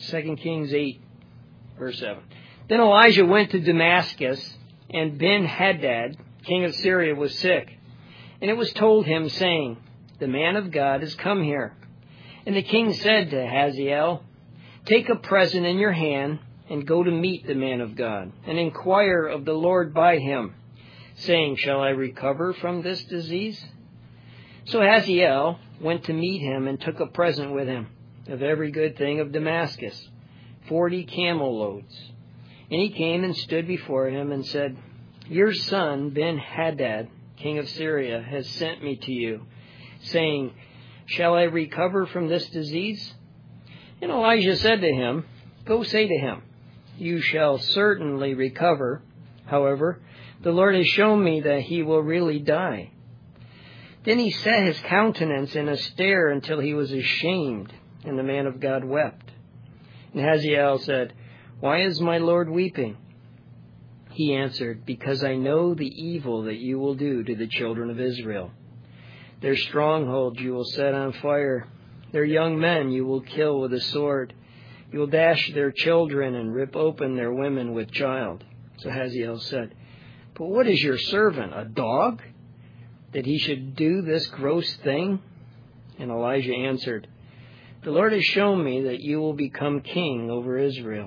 2 Kings 8, verse 7. Then Elijah went to Damascus, and Ben-Hadad, king of Syria, was sick. And it was told him, saying, The man of God has come here. And the king said to Hazael, Take a present in your hand, and go to meet the man of God, and inquire of the Lord by him, saying, Shall I recover from this disease? So Hazael went to meet him, and took a present with him of every good thing of Damascus, 40 camel loads. And he came and stood before him, and said, Your son Ben-Hadad, king of Syria, has sent me to you, saying, Shall I recover from this disease? And Elijah said to him, Go say to him, You shall certainly recover. However, the Lord has shown me that he will really die. Then he set his countenance in a stare until he was ashamed, and the man of God wept. And Hazael said, Why is my Lord weeping? He answered, Because I know the evil that you will do to the children of Israel. Their stronghold you will set on fire. Their young men you will kill with a sword. You will dash their children and rip open their women with child. So Hazael said, But what is your servant, a dog, that he should do this gross thing? And Elijah answered, The Lord has shown me that you will become king over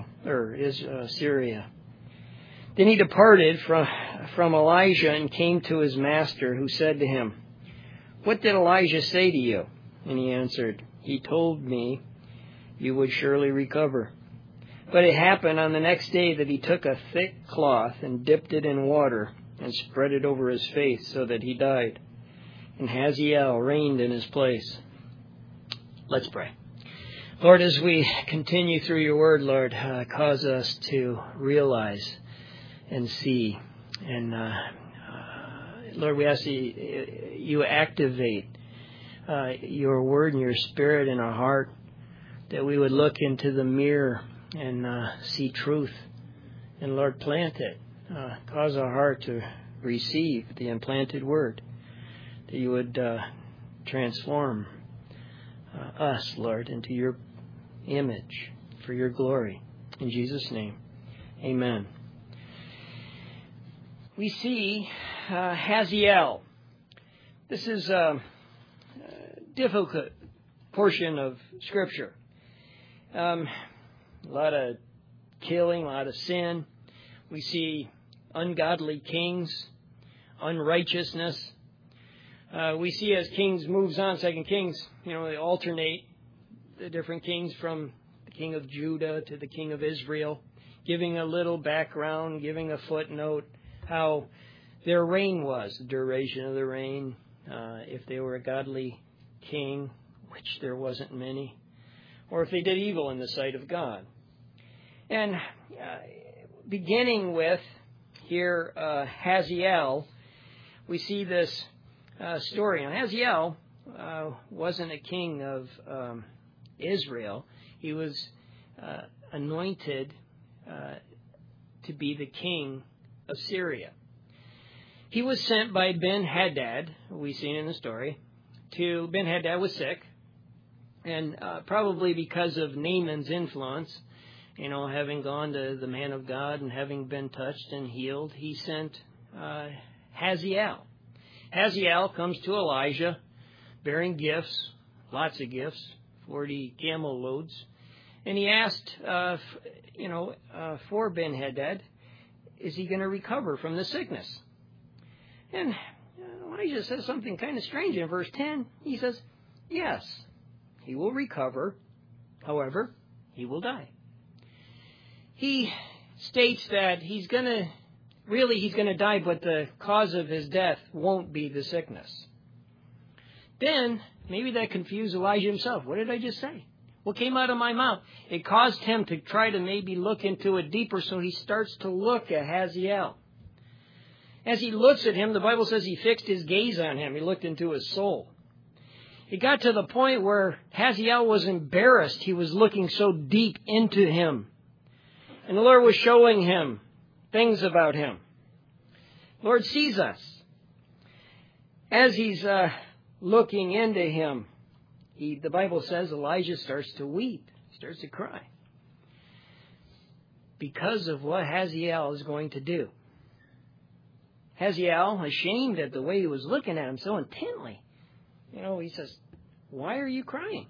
Syria. Then he departed from Elijah and came to his master, who said to him, What did Elijah say to you? And he answered, He told me you would surely recover. But it happened on the next day that he took a thick cloth and dipped it in water and spread it over his face so that he died. And Hazael reigned in his place. Let's pray. Lord, as we continue through your word, Lord, cause us to realize and see. And Lord, we ask that you activate your word and your spirit in our heart, that we would look into the mirror and see truth. And Lord, plant it. Cause our heart to receive the implanted word, that you would transform us, Lord, into your image for your glory. In Jesus' name, amen. We see Hazael. This is a difficult portion of Scripture. A lot of killing, a lot of sin. We see ungodly kings, unrighteousness. We see as Kings moves on, 2 Kings, they alternate the different kings from the king of Judah to the king of Israel, giving a little background, giving a footnote, how their reign was, the duration of the reign, if they were a godly king, which there wasn't many, or if they did evil in the sight of God. And beginning with here Hazael, we see this story. Now, Hazael wasn't a king of Israel. He was anointed to be the king of Syria. He was sent by Ben-Hadad, we've seen in the story, Ben-Hadad was sick, and probably because of Naaman's influence, having gone to the man of God and having been touched and healed, he sent Hazael. Hazael comes to Elijah bearing gifts, lots of gifts, 40 camel loads, and he asked, for Ben-Hadad, is he going to recover from the sickness? And Elijah says something kind of strange in verse 10. He says, yes, he will recover. However, he will die. He states that he's going to die, but the cause of his death won't be the sickness. Then, maybe that confused Elijah himself. What did I just say? What came out of my mouth? It caused him to try to maybe look into it deeper, so he starts to look at Hazael. As he looks at him, the Bible says he fixed his gaze on him. He looked into his soul. It got to the point where Hazael was embarrassed. He was looking so deep into him. And the Lord was showing him things about him. The Lord sees us. As he's looking into him, the Bible says Elijah starts to weep, starts to cry. because of what Hazael is going to do. Hazael, ashamed at the way he was looking at him so intently, he says, "Why are you crying?"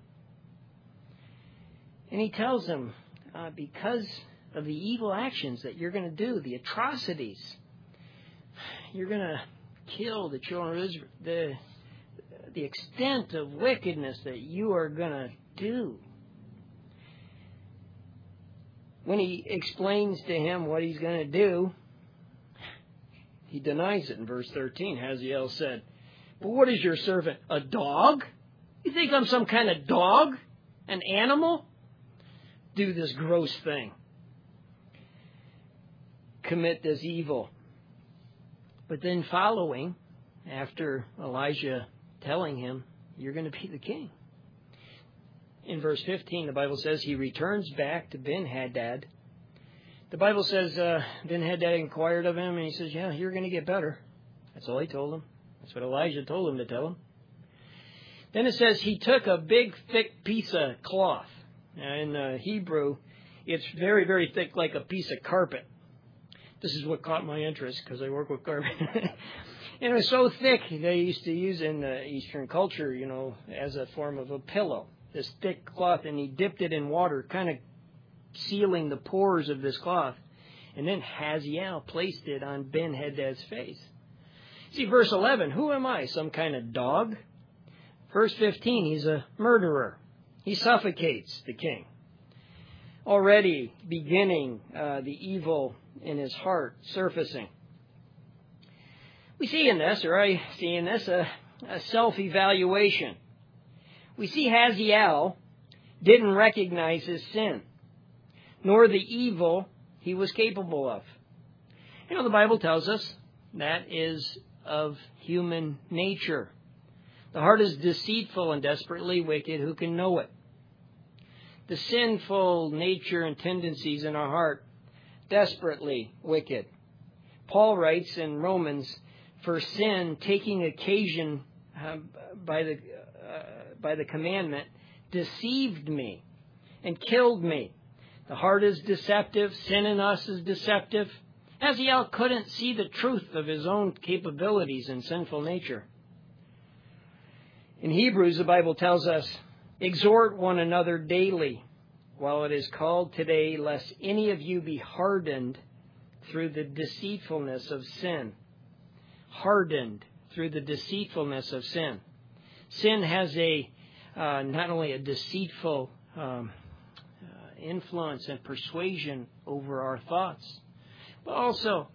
And he tells him, because of the evil actions that you're going to do, the atrocities, you're going to kill the children of Israel, the extent of wickedness that you are going to do. When he explains to him what he's going to do, he denies it in verse 13. Hazael said, "But what is your servant, a dog? You think I'm some kind of dog? An animal? Do this gross thing. Commit this evil." But then following, after Elijah telling him, "You're going to be the king." In verse 15, the Bible says he returns back to Ben-Hadad. The Bible says Ben-Hadad inquired of him, and he says, "Yeah, you're going to get better." That's all he told him. That's what Elijah told him to tell him. Then it says he took a big, thick piece of cloth. Now, in Hebrew, it's very, very thick, like a piece of carpet. This is what caught my interest, because I work with carpet. And it was so thick, they used to use in Eastern culture, as a form of a pillow. This thick cloth, and he dipped it in water, kind of sealing the pores of this cloth. And then Hazael placed it on Ben-Hadad's face. See, verse 11, who am I, some kind of dog? Verse 15, he's a murderer. He suffocates the king. Already beginning the evil in his heart surfacing. We see in this, or I see in this, a self-evaluation. We see Hazael didn't recognize his sin, nor the evil he was capable of. The Bible tells us that is of human nature. The heart is deceitful and desperately wicked. Who can know it? The sinful nature and tendencies in our heart, desperately wicked. Paul writes in Romans, "For sin, taking occasion by the commandment, deceived me and killed me." The heart is deceptive. Sin in us is deceptive. Hazael couldn't see the truth of his own capabilities and sinful nature. In Hebrews, the Bible tells us, "Exhort one another daily, while it is called today, lest any of you be hardened through the deceitfulness of sin." Hardened through the deceitfulness of sin. Sin has not only a deceitful influence and persuasion over our thoughts, but also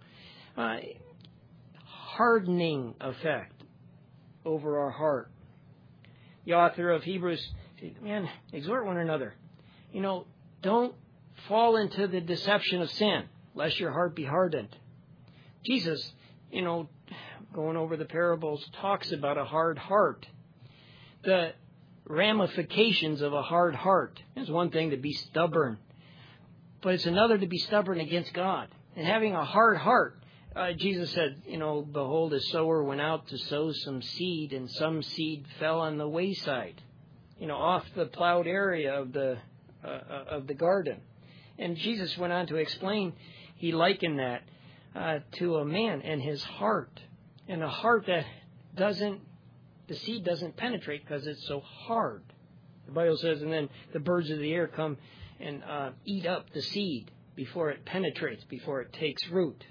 hardening effect over our heart. The author of Hebrews said, exhort one another. Don't fall into the deception of sin, lest your heart be hardened. Jesus, going over the parables, talks about a hard heart. The ramifications of a hard heart. It's one thing to be stubborn, but it's another to be stubborn against God. And having a hard heart, Jesus said, "Behold, a sower went out to sow some seed, and some seed fell on the wayside, off the plowed area of the garden." And Jesus went on to explain, he likened that to a man and his heart. And a heart that the seed doesn't penetrate because it's so hard. The Bible says, and then the birds of the air come and eat up the seed before it penetrates, before it takes root.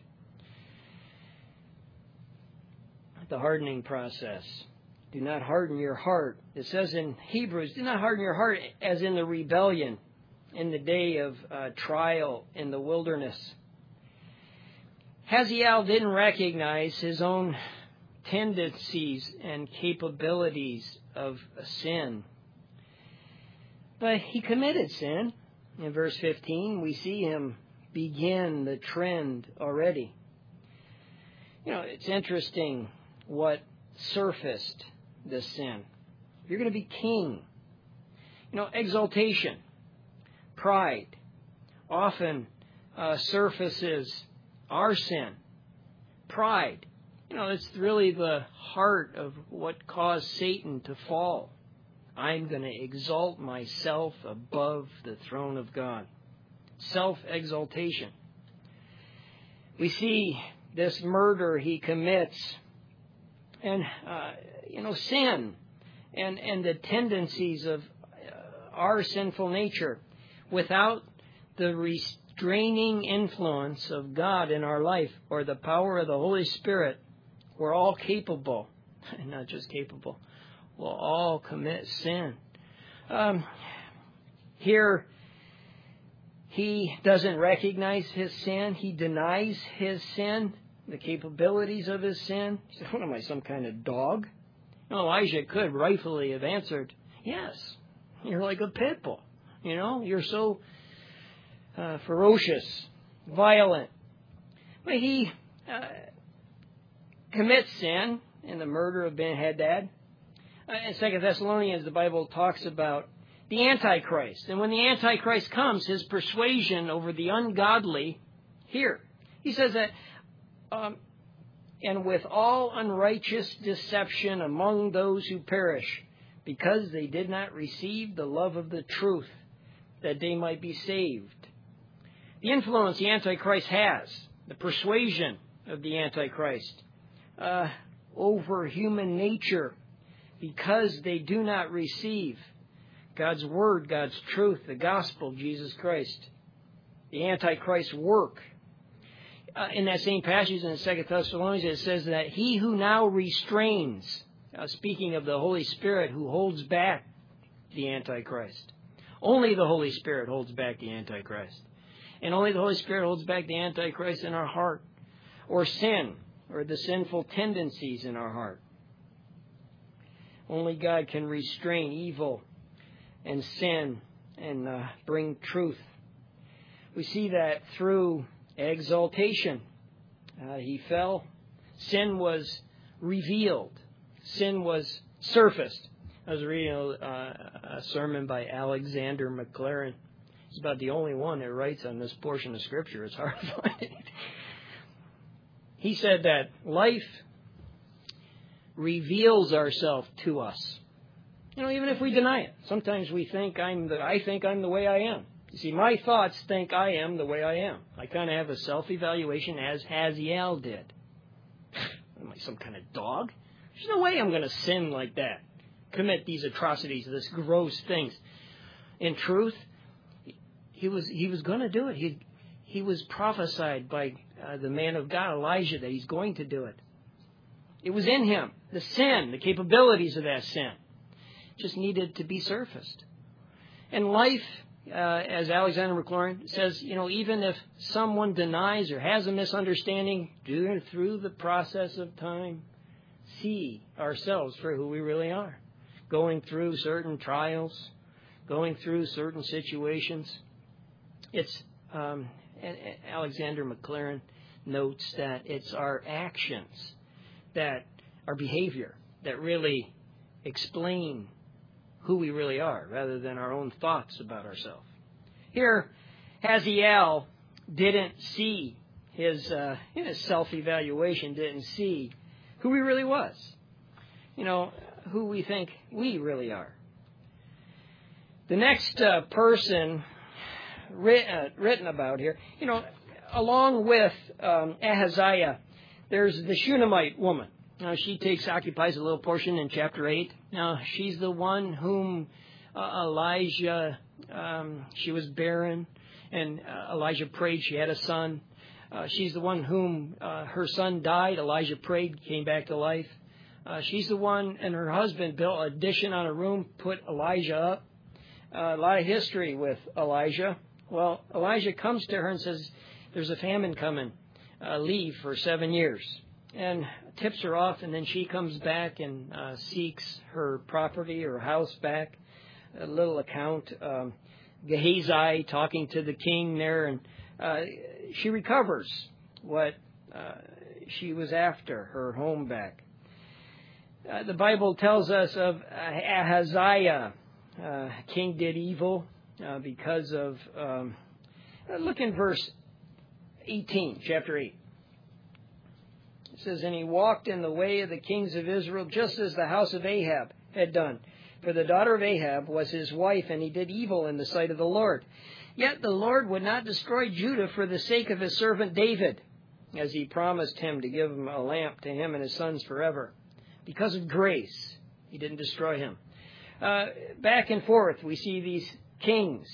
The hardening process. Do not harden your heart. It says in Hebrews, do not harden your heart as in the rebellion, in the day of trial in the wilderness. Hazael didn't recognize his own tendencies and capabilities of sin. But he committed sin. In verse 15, we see him begin the trend already. It's interesting what surfaced this sin. You're going to be king. Exaltation, pride, often surfaces our sin. Pride. It's really the heart of what caused Satan to fall. I'm going to exalt myself above the throne of God. Self-exaltation. We see this murder he commits, and sin, and the tendencies of our sinful nature. Without the restraining influence of God in our life, or the power of the Holy Spirit, we're all capable, and not just capable, we'll all commit sin. Here, he doesn't recognize his sin. He denies his sin, the capabilities of his sin. He said, what am I, some kind of dog? Elijah could rightfully have answered, yes, you're like a pit bull. You're so ferocious, violent. But he commits sin in the murder of Ben-Hadad. In 2 Thessalonians, the Bible talks about the Antichrist. And when the Antichrist comes, his persuasion over the ungodly, here, he says that, and with all unrighteous deception among those who perish, because they did not receive the love of the truth, that they might be saved. The influence the Antichrist has, the persuasion of the Antichrist over human nature, because they do not receive God's Word, God's truth, the gospel, Jesus Christ. The Antichrist's work. In that same passage in 2 Thessalonians, it says that he who now restrains, speaking of the Holy Spirit who holds back the Antichrist. Only the Holy Spirit holds back the Antichrist. And only the Holy Spirit holds back the Antichrist in our heart, or sin, or the sinful tendencies in our heart. Only God can restrain evil and sin and bring truth. We see that through exaltation. He fell. Sin was revealed. Sin was surfaced. I was reading a sermon by Alexander McLaren. He's about the only one that writes on this portion of Scripture. It's hard to find it. He said that life reveals ourselves to us. Even if we deny it. Sometimes we think I think I'm the way I am. You see, my thoughts think I am the way I am. I kind of have a self-evaluation as Haziel did. Am I some kind of dog? There's no way I'm going to sin like that. Commit these atrocities, this gross things. In truth, he was going to do it. He was prophesied by the man of God, Elijah, that he's going to do it. It was in him. The sin, the capabilities of that sin, just needed to be surfaced. And life, as Alexander McLaurin says, even if someone denies or has a misunderstanding, through the process of time, see ourselves for who we really are. Going through certain trials, going through certain situations. It's Alexander McLaren notes that it's our actions, that our behavior, that really explain who we really are, rather than our own thoughts about ourselves. Here, Haziel didn't see his self-evaluation, didn't see who he really was. Who we think we really are. The next person written about here, along with Ahaziah, there's the Shunammite woman. Now, she occupies a little portion in chapter 8. Now, she's the one whom Elijah, she was barren, and Elijah prayed, she had a son. She's the one whom her son died. Elijah prayed, came back to life. She's the one, and her husband built an addition on a room, put Elijah up. A lot of history with Elijah. Well, Elijah comes to her and says, there's a famine coming. Leave for 7 years. And tips her off, and then she comes back and seeks her property, her house back. A little account. Gehazi talking to the king there, and she recovers what she was after, her home back. The Bible tells us of Ahaziah. King did evil because of... look in verse 18, chapter 8. It says, and he walked in the way of the kings of Israel, just as the house of Ahab had done. For the daughter of Ahab was his wife, and he did evil in the sight of the Lord. Yet the Lord would not destroy Judah for the sake of his servant David. as he promised him to give him a lamp to him and his sons forever. Because of grace, he didn't destroy him. Back and forth, we see these kings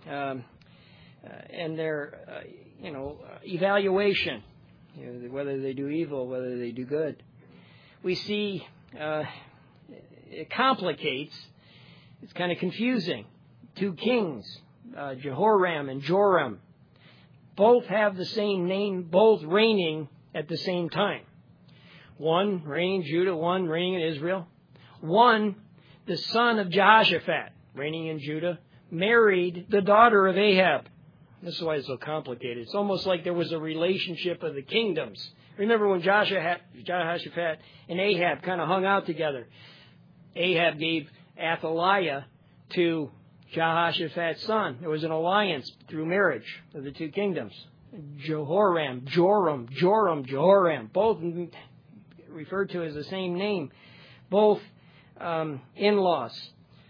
and their, evaluation, whether they do evil, whether they do good. We see it complicates. It's kind of confusing. Two kings, Jehoram and Joram, both have the same name, both reigning at the same time. One reigning in Judah, one reigning in Israel. One, the son of Jehoshaphat, reigning in Judah, married the daughter of Ahab. This is why it's so complicated. It's almost like there was a relationship of the kingdoms. Remember when Jehoshaphat and Ahab kind of hung out together. Ahab gave Athaliah to Jehoshaphat's son. There was an alliance through marriage of the two kingdoms. Jehoram, Jehoram, both referred to as the same name. Both in-laws,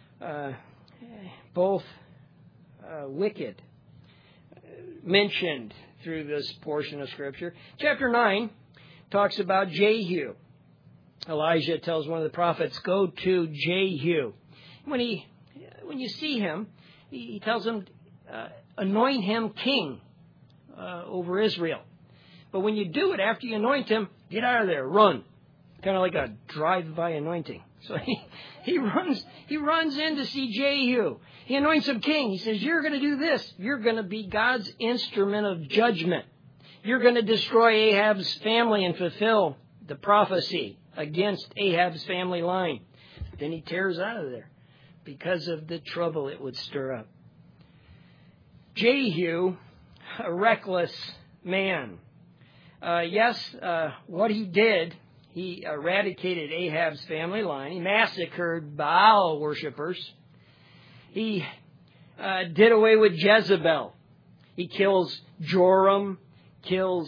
both wicked, mentioned through this portion of Scripture. Chapter 9 talks about Jehu. Elijah tells one of the prophets, go to Jehu. When you see him, he tells him, anoint him king over Israel. But when you do it, after you anoint him, get out of there, run. Kind of like a drive-by anointing. So he runs in to see Jehu. He anoints him king. He says, you're going to do this. You're going to be God's instrument of judgment. You're going to destroy Ahab's family and fulfill the prophecy against Ahab's family line. Then he tears out of there because of the trouble it would stir up. Jehu, a reckless man. What he did, he eradicated Ahab's family line. He massacred Baal worshippers. He did away with Jezebel. He kills Joram, kills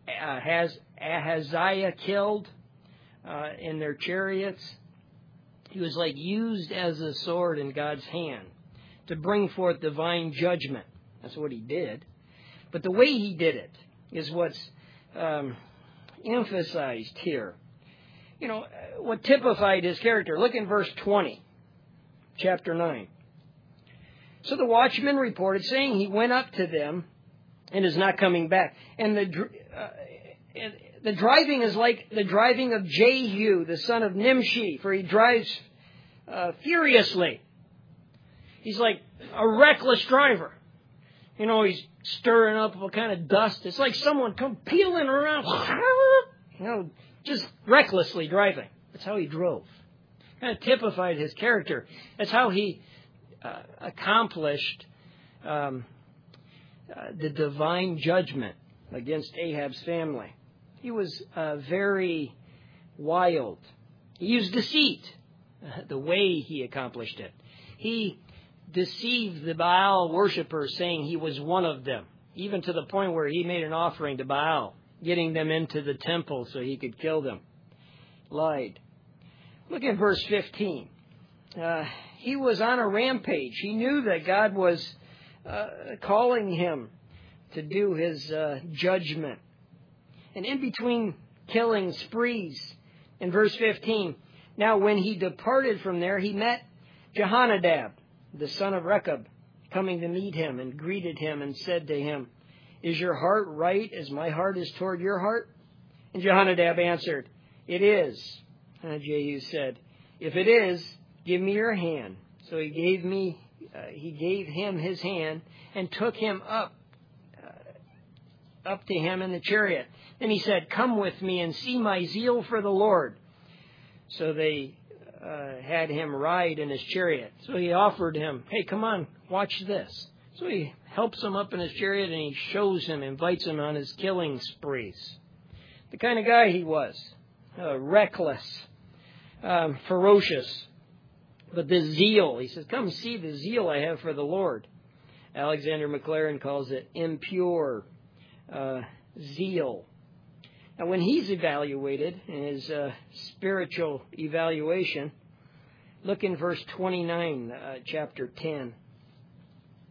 Ahaziah killed in their chariots. He was like used as a sword in God's hand to bring forth divine judgment. That's what he did. But the way he did it is what's emphasized here. What typified his character. Look in verse 20, chapter 9. So the watchman reported, saying he went up to them and is not coming back. And the driving is like the driving of Jehu, the son of Nimshi, for he drives furiously. He's like a reckless driver. He's stirring up all kind of dust. It's like someone come peeling around, just recklessly driving. That's how he drove. Kind of typified his character. That's how he accomplished the divine judgment against Ahab's family. He was very wild. He used deceit, the way he accomplished it. He deceived the Baal worshippers, saying he was one of them, even to the point where he made an offering to Baal, getting them into the temple so he could kill them. Lied. Look at verse 15. He was on a rampage. He knew that God was calling him to do his judgment. And in between killing sprees, in verse 15, now when he departed from there, he met Jehonadab, the son of Rechab, coming to meet him, and greeted him and said to him, is your heart right as my heart is toward your heart? And Jehonadab answered, it is. And Jehu said, if it is, give me your hand. So he gave him his hand and took him up to him in the chariot. Then he said, come with me and see my zeal for the Lord. So they had him ride in his chariot. So he offered him, hey, come on, watch this. So he helps him up in his chariot and he shows him, invites him on his killing sprees. The kind of guy he was, reckless, ferocious. But the zeal, he says, come see the zeal I have for the Lord. Alexander McLaren calls it impure zeal. Now, when he's evaluated in his spiritual evaluation, look in verse 29, chapter 10.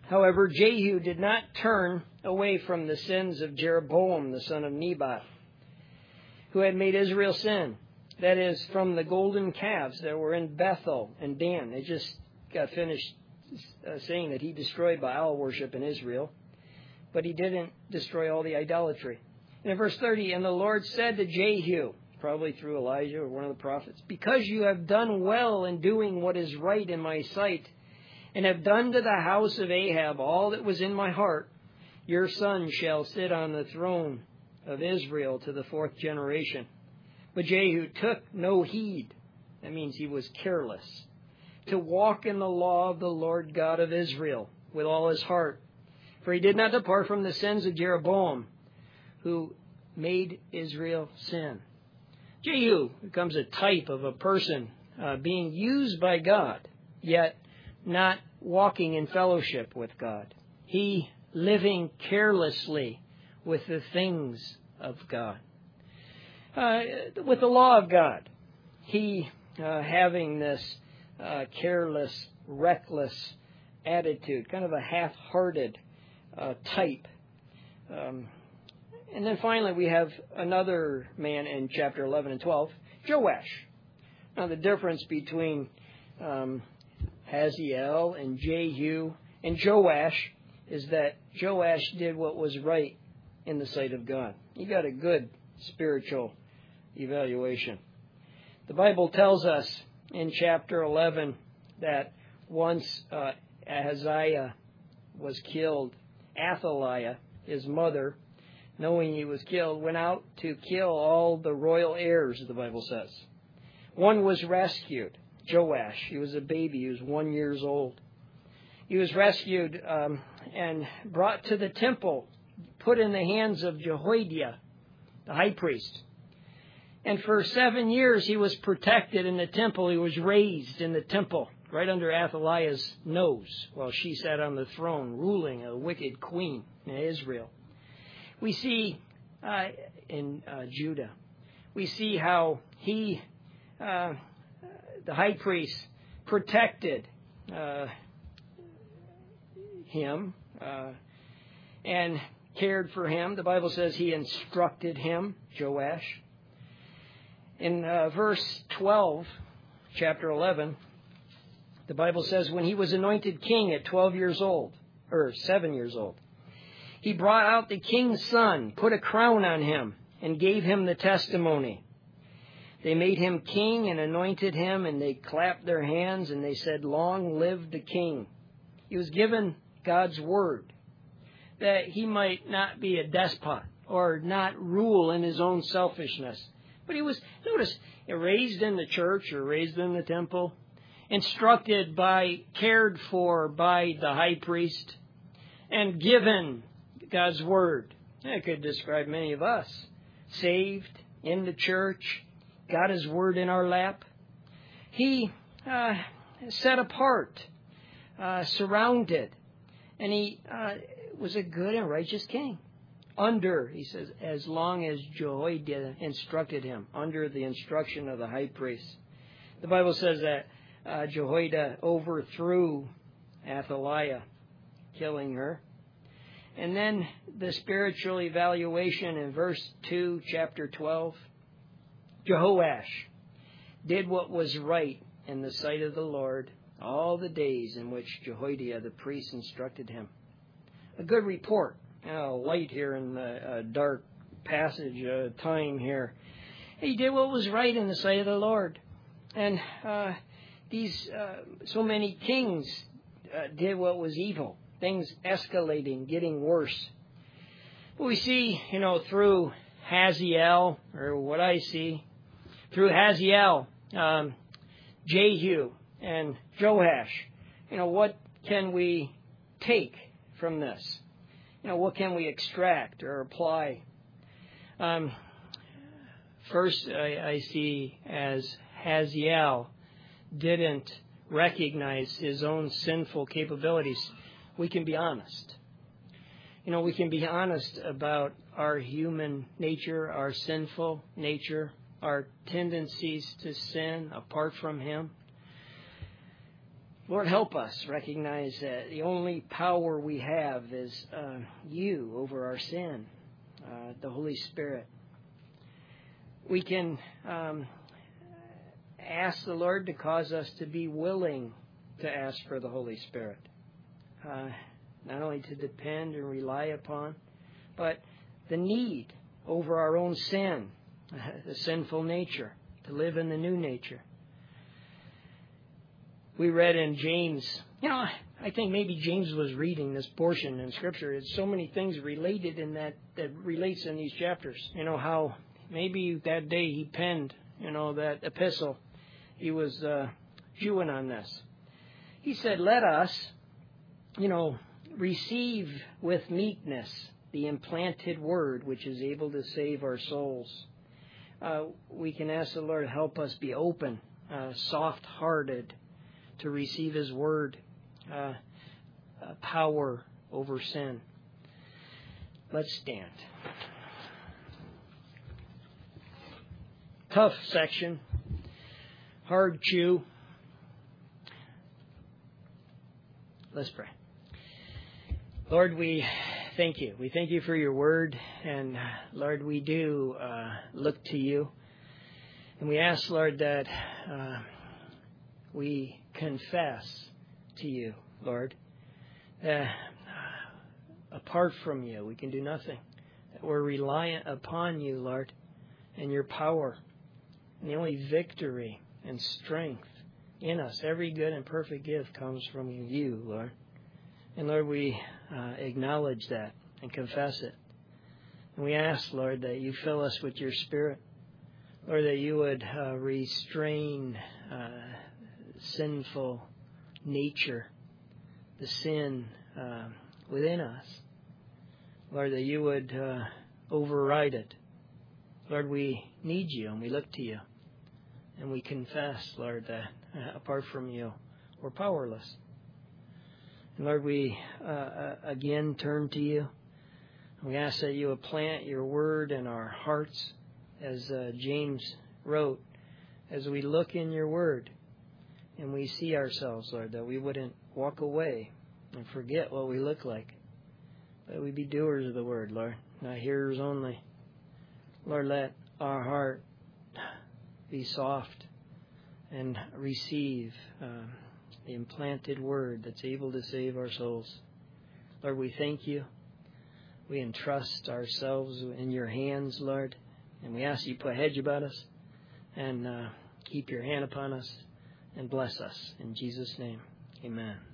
However, Jehu did not turn away from the sins of Jeroboam, the son of Nebat, who had made Israel sin. That is, from the golden calves that were in Bethel and Dan. They just got finished saying that he destroyed Baal worship in Israel, but he didn't destroy all the idolatry. And in verse 30, and the Lord said to Jehu, probably through Elijah or one of the prophets, because you have done well in doing what is right in my sight, and have done to the house of Ahab all that was in my heart, your son shall sit on the throne of Israel to the 4th generation. But Jehu took no heed, that means he was careless, to walk in the law of the Lord God of Israel with all his heart. For he did not depart from the sins of Jeroboam, who made Israel sin. Jehu becomes a type of a person being used by God, yet not walking in fellowship with God. He living carelessly with the things of God. With the law of God. He having this careless, reckless attitude, kind of a half-hearted type. And then finally we have another man in chapter 11 and 12, Joash. Now the difference between Hazael and Jehu and Joash is that Joash did what was right in the sight of God. He got a good spiritual evaluation. The Bible tells us in chapter 11 that once Ahaziah was killed, Athaliah, his mother, knowing he was killed, went out to kill all the royal heirs, the Bible says. One was rescued, Joash. He was a baby. He was 1 year old. He was rescued and brought to the temple, put in the hands of Jehoiada, the high priest. And for 7 years he was protected in the temple. He was raised in the temple, right under Athaliah's nose, while she sat on the throne, ruling a wicked queen in Israel. We see in Judah, we see how he, the high priest, protected him and cared for him. The Bible says he instructed him, Joash. In verse 12, chapter 11, the Bible says when he was anointed king at 12 years old, or 7 years old, he brought out the king's son, put a crown on him, and gave him the testimony. They made him king and anointed him, and they clapped their hands, and they said, "Long live the king." He was given God's word that he might not be a despot or not rule in his own selfishness. But he was, notice, raised in the church or raised in the temple, instructed by, cared for by the high priest, and given God's word. That could describe many of us. Saved, in the church, got his word in our lap. He set apart, surrounded, and he was a good and righteous king. Under, he says, as long as Jehoiada instructed him, under the instruction of the high priest. The Bible says that Jehoiada overthrew Athaliah, killing her. And then the spiritual evaluation in verse 2, chapter 12. Jehoash did what was right in the sight of the Lord all the days in which Jehoiada the priest instructed him. A good report. Light here in the dark passage time here. He did what was right in the sight of the Lord. And these so many kings did what was evil. Things escalating, getting worse. But we see, through Hazael, or what I see, through Hazael, Jehu, and Joash, what can we take from this? What can we extract or apply? First, I see as Hazael didn't recognize his own sinful capabilities. We can be honest. We can be honest about our human nature, our sinful nature, our tendencies to sin apart from Him. Lord, help us recognize that the only power we have is you over our sin, the Holy Spirit. We can ask the Lord to cause us to be willing to ask for the Holy Spirit. Not only to depend and rely upon, but the need over our own sin, the sinful nature, to live in the new nature. We read in James, I think maybe James was reading this portion in Scripture. There's so many things related in that relates in these chapters. How maybe that day he penned, that epistle. He was chewing on this. He said, let us, receive with meekness the implanted word which is able to save our souls. We can ask the Lord to help us be open, soft-hearted, to receive His word, power over sin. Let's stand. Tough section, hard chew. Let's pray. Lord, we thank you. We thank you for your word, and Lord, we do look to you, and we ask, Lord, that we confess to you, Lord, that apart from you, we can do nothing. That we're reliant upon you, Lord, and your power, and the only victory and strength in us, every good and perfect gift comes from you, Lord. And Lord, we acknowledge that and confess it. And we ask, Lord, that you fill us with your Spirit. Lord, that you would restrain sinful nature, the sin within us. Lord, that you would override it. Lord, we need you and we look to you. And we confess, Lord, that apart from you, we're powerless. And Lord, we again turn to you. We ask that you would plant your word in our hearts, as James wrote, as we look in your word and we see ourselves, Lord, that we wouldn't walk away and forget what we look like, but we be doers of the word, Lord, not hearers only. Lord, let our heart be soft and receive the implanted word that's able to save our souls. Lord, we thank you. We entrust ourselves in your hands, Lord, and we ask you to put a hedge about us and keep your hand upon us and bless us. In Jesus' name, amen.